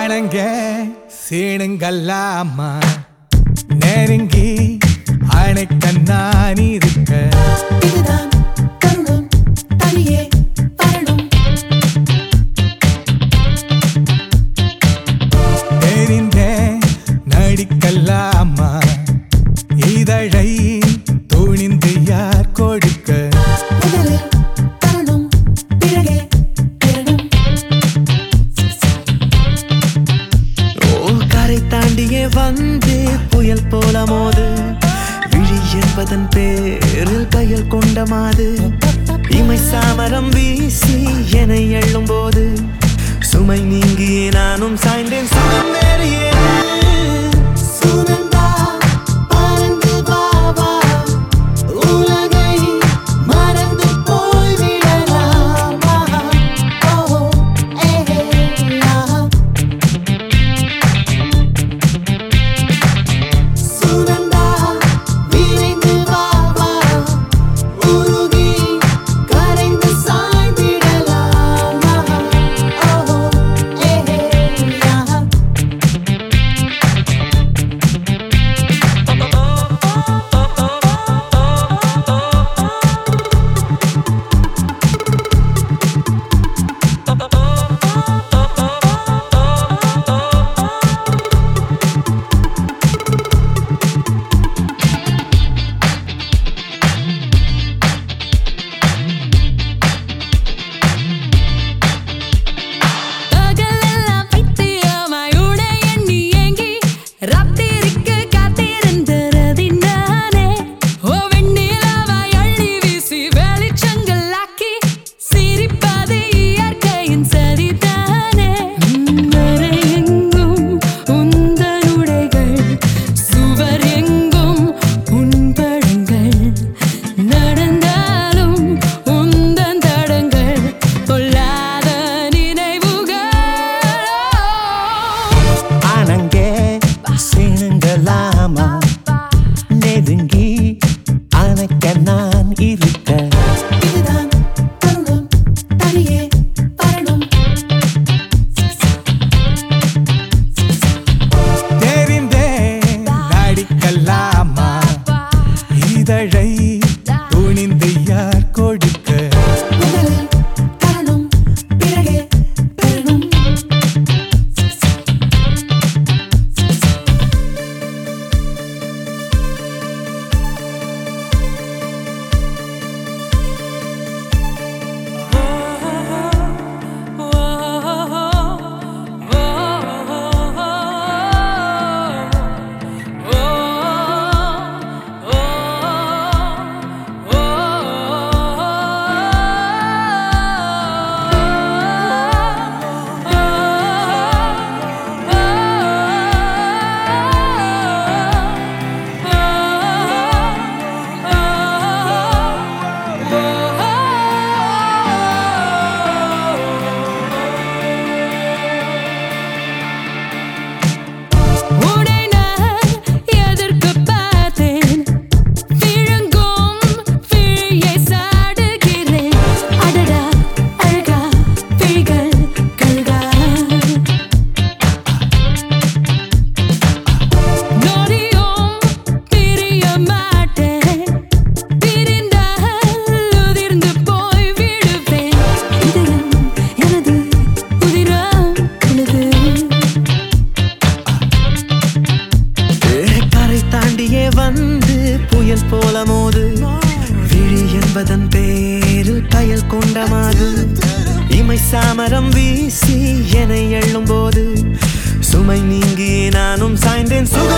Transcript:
ஆனங்க சீனுங்கல்லாமா நெருங்கி அணைக்க நான் இருக்க இதுதான் தருணம் தனியே வரணும் தெரிந்த நடிக்கல்லாமா இதழை துணிந்து யார் கொடுக்க முதலில் தருணம் பிறகே பெறணும் கரை தாண்டியே வந்து புயல் போல மோது விழி என்பதன் பேரில் பயல் கொண்ட மாது இமை சாமரம் வீசி என எள்ளும் போது சுமை நீங்கி நானும் சாய்ந்தேன் சுகம் வேறியே சுனந்தா பறந்து வா வா உலகை மறந்து போய் விடலாமா ஓ ஏ சுனந்தா விரைந்து வா வா உருகி கரைந்து சாய்ந்திடலாமா ஓ ஏ பகலெல்லாம் பைத்தியமாய் உடை எண்ணி ஏங்கி ராத்திரிக்கு காத்திருந்தது நானே. ஓ வெண்ணிலவாய் அள்ளி வீசி வெளிச்சங்களாக்கி சிரிப்பது இயற்கையின் சரிதானே. வரை எங்கும் உந்தன் உடைகள், சுவர் எங்கும் உன் படங்கள். நடந்தாலும் உந்தன் தடங்கள், பொல்லாத நினைவுகள். ஆனங்க சீனுங்களாமா நெருங்கி அணைக்க நான் இருக்க இதுதான் தருணம் தனியே வரணும் தெரிந்த நடிக்கல்லாமா இதழை துணிந்து யார் கொடுக்க முதலில் தருணம் பிறகே பெறணும் உன்னை நான் எதிர்க்கப் பார்த்தேன். விழுங்கும் விழியை சாடுகிறேன். அடடா அழகா விழிகள் கழுகா. நொடியும் பிரிய மாட்டேன். பிரிந்தால் உதிர்ந்து போய் விடுவேன். இதயம் எனது உதிரம் உனது. கரை தாண்டியே வந்து புயல் போல மோது விழி என்பதன் பேரில் பயல் கொண்ட மாது இமை சாமரம் வீசி என எள்ளும் போது சுமை நீங்கி நானும் சாய்ந்தேன் சுகம்